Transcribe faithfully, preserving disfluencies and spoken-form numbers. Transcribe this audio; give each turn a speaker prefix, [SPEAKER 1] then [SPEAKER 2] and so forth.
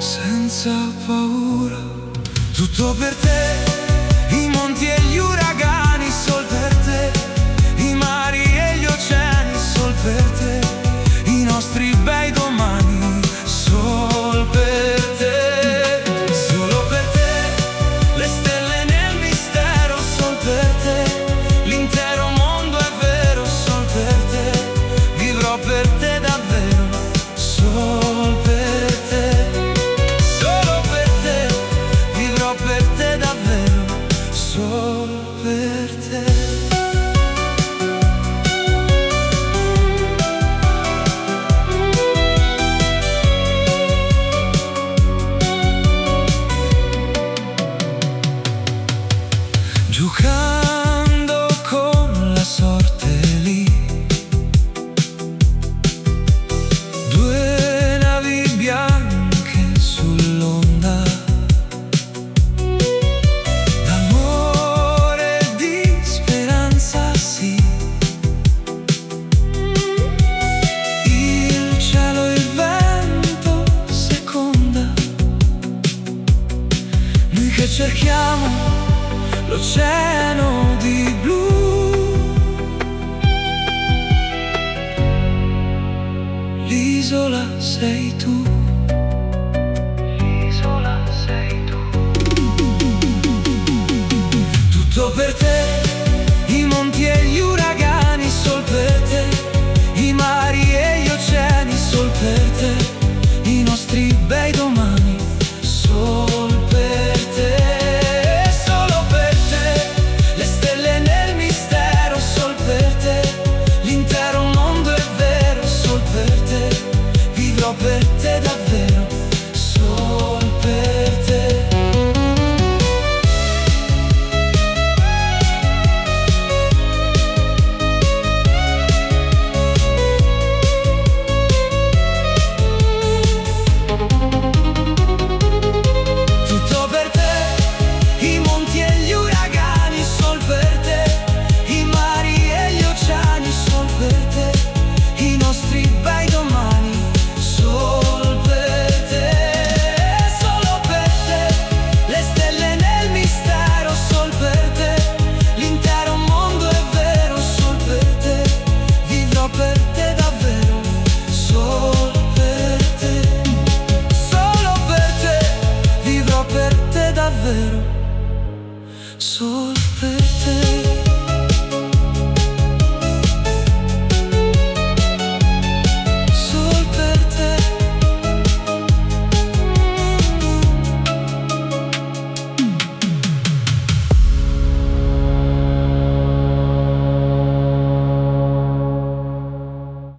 [SPEAKER 1] senza paura. Tutto per te, i monti e gli uragani, sol per te, i mari e gli oceani, sol per te, i nostri bei domani, sol per te. Solo per te, le stelle nel mistero, sol per te, l'intero mondo è vero, sol per te, vivrò per te davvero, sol per te. Solo per te, vivrò per te davvero, sol per te. Giocando con la sorte lì, due navi bianche sull'onda, d'amore e di speranza, sì. Il cielo e il vento seconda, noi che cerchiamo l'oceano di blu, l'isola sei tu, l'isola sei tu. Tutto per te, i monti e gli uragani, sol per te, i mari e gli oceani, sol per te, i nostri bei domani, sol per te. Per te davvero, sol per te. Tutto per te, i monti e gli uragani, sol per te, i mari e gli oceani, sol per te, i nostri bei domani, sol per te. Solo per te, le stelle nel mistero, sol per te, l'intero mondo è vero, sol per te, vivrò per te davvero, sol per te. Solo per te, vivrò per te davvero, sol